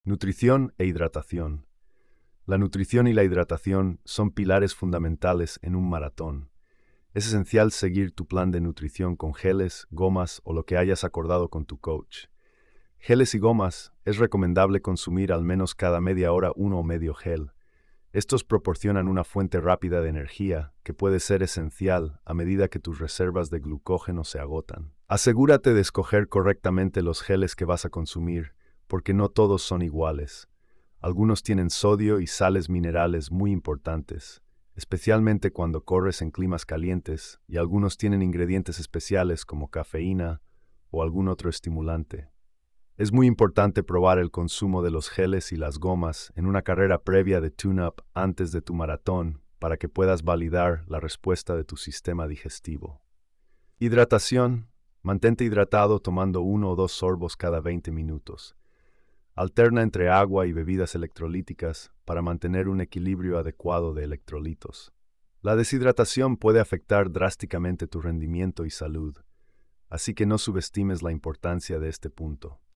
Nutrición e hidratación. La nutrición y la hidratación son pilares fundamentales en un maratón. Es esencial seguir tu plan de nutrición con geles, gomas o lo que hayas acordado con tu coach. Geles y gomas es recomendable consumir al menos cada media hora uno o medio gel. Estos proporcionan una fuente rápida de energía que puede ser esencial a medida que tus reservas de glucógeno se agotan. Asegúrate de escoger correctamente los geles que vas a consumir, porque no todos son iguales. Algunos tienen sodio y sales minerales muy importantes, especialmente cuando corres en climas calientes, y algunos tienen ingredientes especiales como cafeína o algún otro estimulante. Es muy importante probar el consumo de los geles y las gomas en una carrera previa de tune-up antes de tu maratón para que puedas validar la respuesta de tu sistema digestivo. Hidratación. Mantente hidratado tomando 1 o 2 sorbos cada 20 minutos. Alterna entre agua y bebidas electrolíticas para mantener un equilibrio adecuado de electrolitos. La deshidratación puede afectar drásticamente tu rendimiento y salud, así que no subestimes la importancia de este punto.